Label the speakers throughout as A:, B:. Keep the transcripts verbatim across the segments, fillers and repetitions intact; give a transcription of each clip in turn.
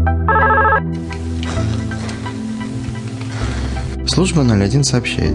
A: Служба ноль один сообщает.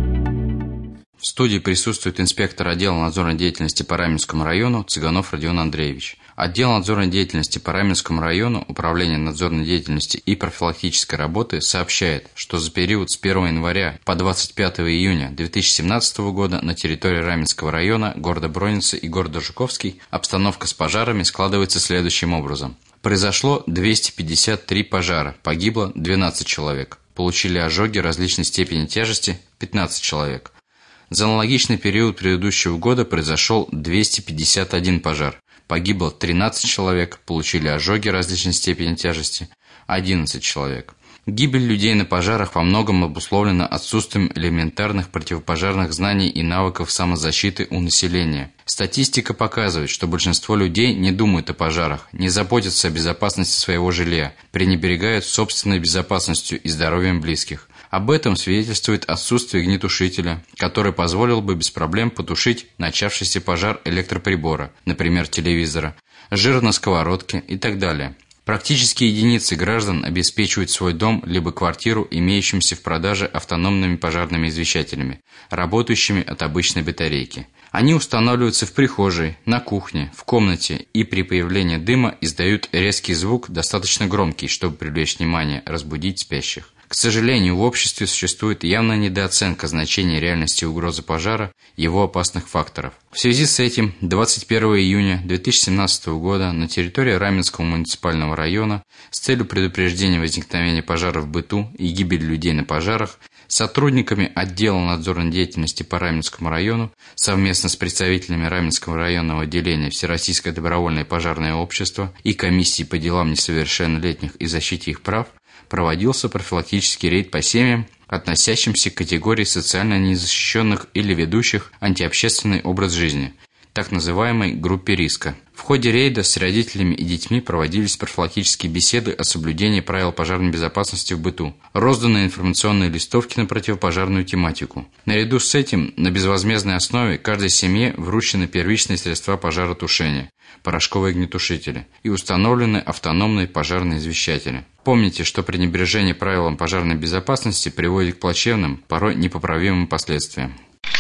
B: В студии присутствует инспектор отдела надзорной деятельности по Раменскому району Цыганов Родион Андреевич. Отдел надзорной деятельности по Раменскому району, Управление надзорной деятельности и профилактической работы сообщает, что за период с первого января по двадцать пятого июня две тысячи семнадцатого года на территории Раменского района, города Бронницы и города Жуковский обстановка с пожарами складывается следующим образом. Произошло двести пятьдесят три пожара, погибло двенадцать человек. Получили ожоги различной степени тяжести пятнадцать человек. За аналогичный период предыдущего года произошел двести пятьдесят один пожар. Погибло тринадцать человек, получили ожоги различной степени тяжести одиннадцать человек. Гибель людей на пожарах во многом обусловлена отсутствием элементарных противопожарных знаний и навыков самозащиты у населения. Статистика показывает, что большинство людей не думают о пожарах, не заботятся о безопасности своего жилья, пренебрегают собственной безопасностью и здоровьем близких. Об этом свидетельствует отсутствие огнетушителя, который позволил бы без проблем потушить начавшийся пожар электроприбора, например, телевизора, жира на сковородке и так далее. Практически единицы граждан обеспечивают свой дом либо квартиру имеющимися в продаже автономными пожарными извещателями, работающими от обычной батарейки. Они устанавливаются в прихожей, на кухне, в комнате и при появлении дыма издают резкий звук, достаточно громкий, чтобы привлечь внимание, разбудить спящих. К сожалению, в обществе существует явная недооценка значения реальности угрозы пожара и его опасных факторов. В связи с этим двадцать первого июня две тысячи семнадцатого года на территории Раменского муниципального района с целью предупреждения возникновения пожаров в быту и гибели людей на пожарах сотрудниками отдела надзорной деятельности по Раменскому району совместно с представителями Раменского районного отделения Всероссийское добровольное пожарное общество и комиссии по делам несовершеннолетних и защите их прав проводился профилактический рейд по семьям, относящимся к категории социально незащищенных или ведущих антиобщественный образ жизни, так называемой группе риска. В ходе рейда с родителями и детьми проводились профилактические беседы о соблюдении правил пожарной безопасности в быту, розданы информационные листовки на противопожарную тематику. Наряду с этим на безвозмездной основе каждой семье вручены первичные средства пожаротушения, порошковые огнетушители и установлены автономные пожарные извещатели. Помните, что пренебрежение правилам пожарной безопасности приводит к плачевным, порой непоправимым последствиям.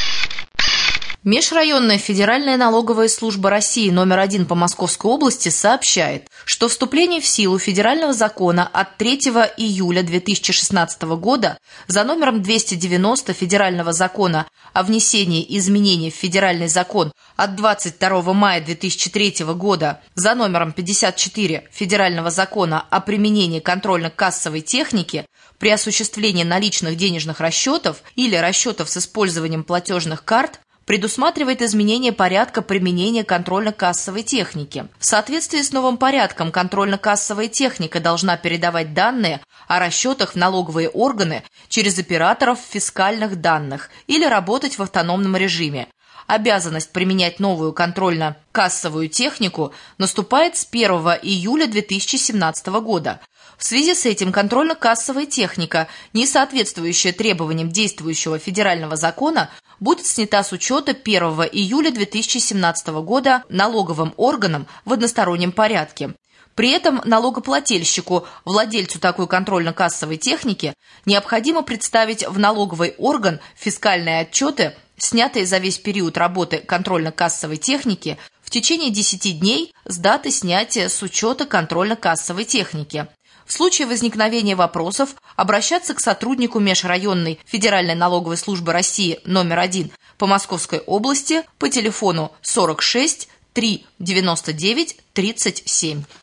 C: Межрайонная федеральная налоговая служба России номер один по Московской области сообщает, что вступление в силу федерального закона от третьего июля две тысячи шестнадцатого года за номером двести девяносто федерального закона о внесении изменений в федеральный закон от двадцать второго мая две тысячи третьего года за номером пятьдесят четыре федерального закона о применении контрольно-кассовой техники при осуществлении наличных денежных расчетов или расчетов с использованием платежных карт предусматривает изменение порядка применения контрольно-кассовой техники. В соответствии с новым порядком контрольно-кассовая техника должна передавать данные о расчетах в налоговые органы через операторов фискальных данных или работать в автономном режиме. Обязанность применять новую контрольно-кассовую технику наступает с первого июля две тысячи семнадцатого года. В связи с этим контрольно-кассовая техника, не соответствующая требованиям действующего федерального закона, будет снята с учета первого июля две тысячи семнадцатого года налоговым органом в одностороннем порядке. При этом налогоплательщику, владельцу такой контрольно-кассовой техники, необходимо представить в налоговый орган фискальные отчеты, снятые за весь период работы контрольно-кассовой техники, в течение десяти дней с даты снятия с учета контрольно-кассовой техники. В случае возникновения вопросов обращаться к сотруднику Межрайонной федеральной налоговой службы России номер один по Московской области по телефону сорок шесть три девяносто девять тридцать семь.